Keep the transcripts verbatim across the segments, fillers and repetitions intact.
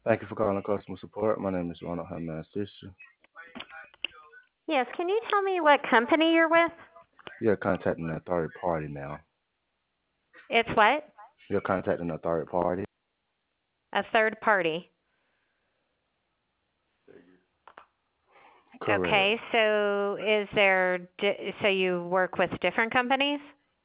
Thank you for calling customer support. My name is Ronald. How may I assist you? Yes, can you tell me what company you're with? You're contacting a third party now. It's what? You're contacting a third party. A third party. Correct. Okay, so is there, di- so you work with different companies?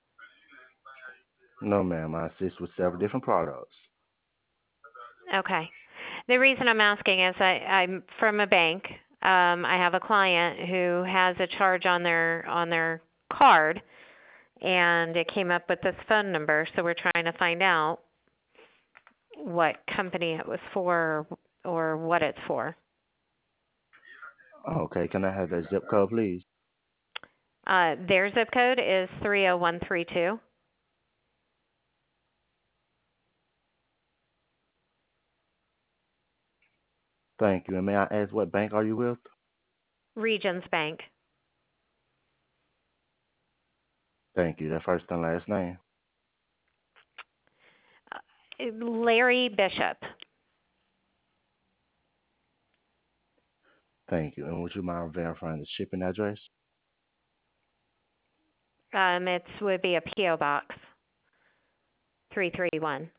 No, ma'am. I assist with several different products. Okay. The reason I'm asking is I, I'm from a bank. Um, I have a client who has a charge on their on their card, and it came up with this phone number. So we're trying to find out what company it was for or what it's for. Okay. Can I have that zip code, please? Uh, their zip code is three oh one three two. Thank you. And may I ask what bank are you with? Regions Bank. Thank you. That first and last name. Uh, Larry Bishop. Thank you. And would you mind verifying the shipping address? Um, it would be a P O box three three one.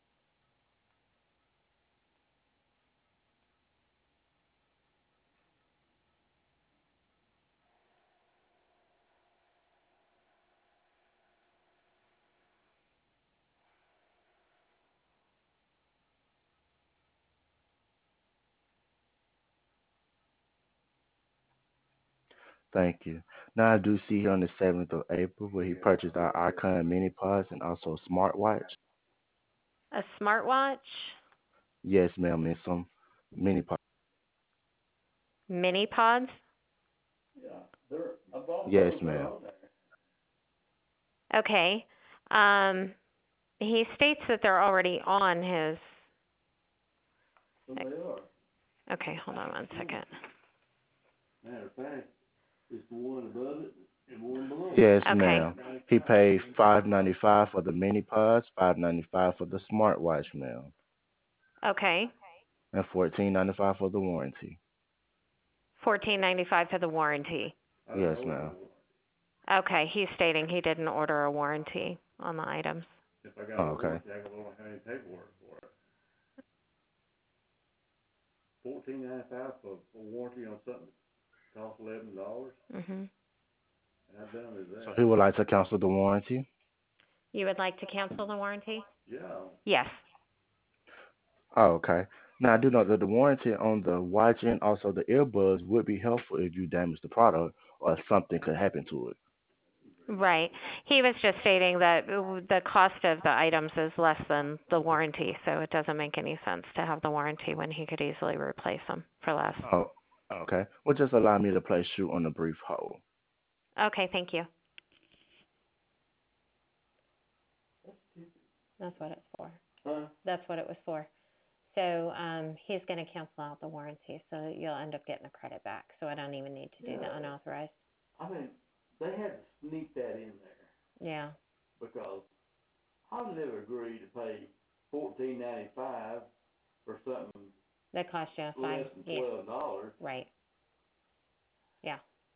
Thank you. Now I do see here on the seventh of April where he purchased our Icon mini pods and also a smartwatch. A smartwatch, Yes, ma'am, and some mini pods. mini pods. Yes, ma'am. Okay. Um, he states that they're already on his. Okay, hold on one second. Yes, Okay. ma'am. He paid five ninety five for the mini pods, five ninety five for the smartwatch, ma'am, Okay. and fourteen ninety five for the warranty. Fourteen ninety five for the warranty. Yes, ma'am. Okay, he's stating he didn't order a warranty on the items. Oh, okay. Mhm. So he would like to cancel the warranty. You would like to cancel the warranty? Yes. Oh, okay. Now I do know that the warranty on the watch and also the earbuds would be helpful if you damage the product or if something could happen to it. Right. He was just stating that the cost of the items is less than the warranty, so it doesn't make any sense to have the warranty when he could easily replace them for less. Oh, okay. Well, just allow me to place you on a brief hold. Okay, thank you. That's what it's for. That's what it was for. So um, he's going to cancel out the warranty, so you'll end up getting the credit back. So I don't even need to do the unauthorized. Yeah. That cost you five. Yeah. Right. Yeah.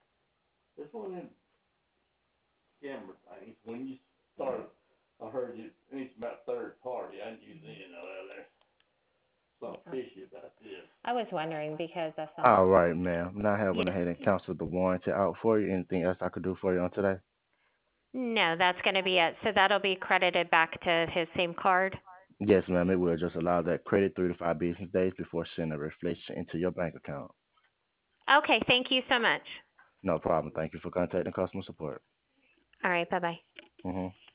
I was wondering because that's something. All right, ma'am. Now I have Yeah. went ahead and canceled the warranty out for you. Anything else I could do for you on today? No, that's going to be it. So that'll be credited back to his same card. Yes, ma'am. It will just allow that credit three to five business days before sending a reflection into your bank account. Okay, thank you so much. No problem. Thank you for contacting customer support. All right, bye bye. Mm-hmm.